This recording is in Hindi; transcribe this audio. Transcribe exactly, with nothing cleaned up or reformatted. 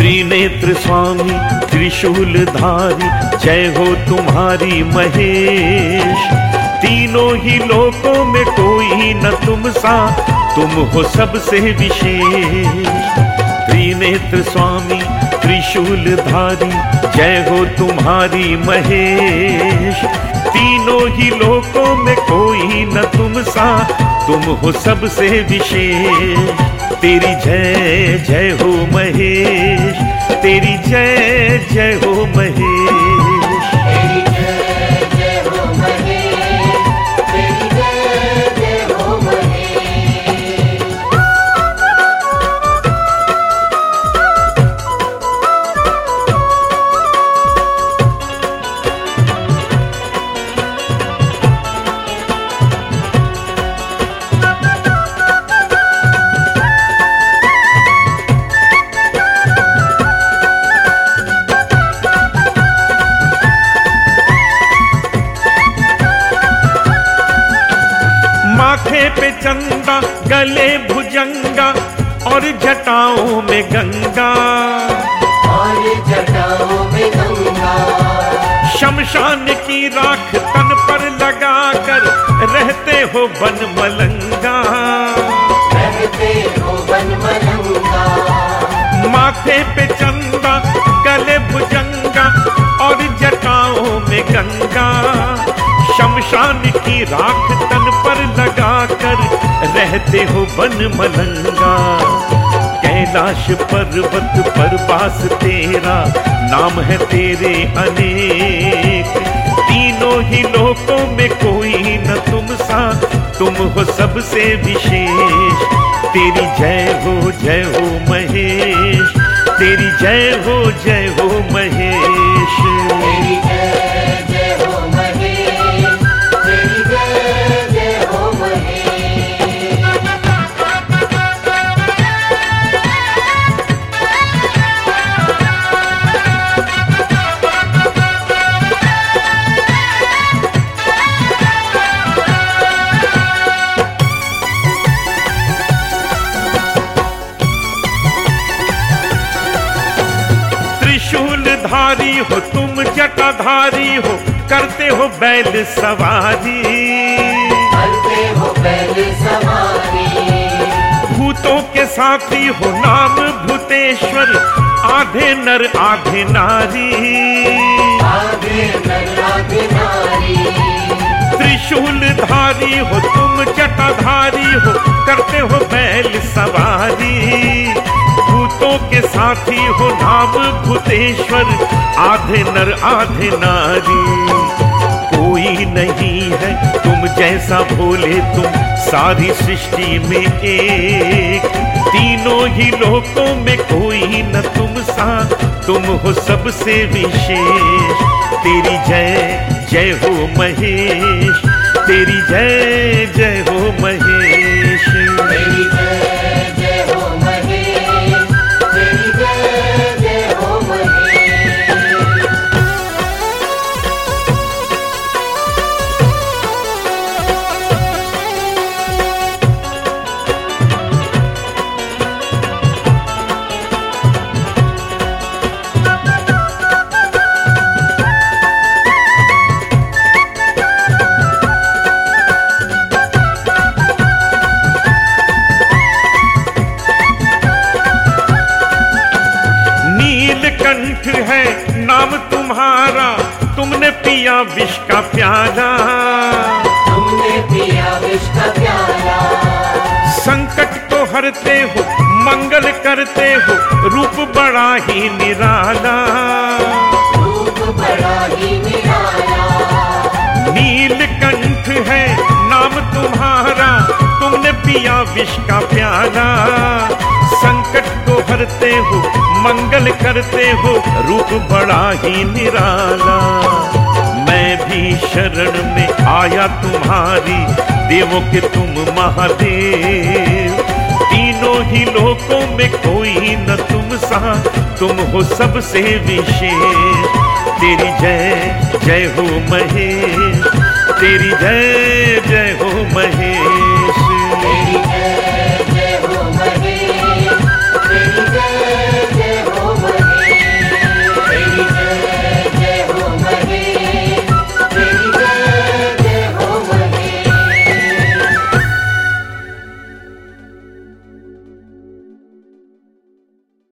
त्रिनेत्र स्वामी त्रिशूलधारी, जय हो तुम्हारी महेश। तीनों ही लोकों में कोई न तुम सा, तुम हो सबसे विशेष। त्रिनेत्र स्वामी त्रिशूलधारी, जय हो तुम्हारी महेश। तीनों ही लोकों में कोई न तुम सा, तुम हो सबसे विशेष। तेरी जय जय हो महेश, तेरी जय जय हो महेश। तेरी जय जय हो महेश, तेरी जय जय हो महेश। माथे पे चंदा, गले भुजंगा, और जटाओं में गंगा, और जटाओं में गंगा। शमशान की राख तन पर लगाकर रहते हो बन मलंगा, रहते हो बन मलंगा। माथे पे चंदा, गले भुजंगा, और जटाओं में गंगा, शमशान की राख तन पर लगाकर रहते हो बन मलंगा। कैलाश पर्वत पर वास तेरा, नाम है तेरे अनेक। तीनों ही लोकों में कोई न तुम सा, तुम हो सबसे विशेष। तेरी जय हो जय हो महेश, तेरी जय हो जय हो महेश। तेरी जय जय हो महेश, तेरी जय जय हो महेश। त्रिशूलधारी हो तुम, जटाधारी हो, करते हो बैल सवारी, करते हो बैल सवारी। भूतों के साथी हो नाम भूतेश्वर, आधे नर आधे नारी, आधे नर आधे नारी। त्रिशूलधारी हो तुम, जटाधारी हो, करते हो बैल सवारी, भूतों के साथी हो नाम भूतेश्वर, आधे नर आधे नारी। कोई नहीं है तुम जैसा भोले, तुम सारी सृष्टि में एक। तीनों ही लोकों में कोई न तुम सा, तुम हो सबसे विशेष। तेरी जय जय हो महेश, तेरी जय जय हो महेश। तेरी जय जय हो महेश, तेरी जय जय हो महेश। नीलकंठ है नाम तुम्हारा, तुमने पिया विष का प्याला, तुमने पिया विष का प्याला। संकट को हरते हो, मंगल करते हो, रूप बड़ा ही निराला, रूप बड़ा ही निराला। नीलकंठ है नाम तुम्हारा, तुमने पिया विष का प्याला, संकट को हरते हो, मंगल करते हो, रूप बड़ा ही निराला। मैं भी शरण में आया तुम्हारी, देवों के तुम महादेव। तीनों ही लोकों में कोई न तुम सा, तुम हो सबसे विशेष। तेरी जय जय हो महेश, तेरी जय जय हो महेश।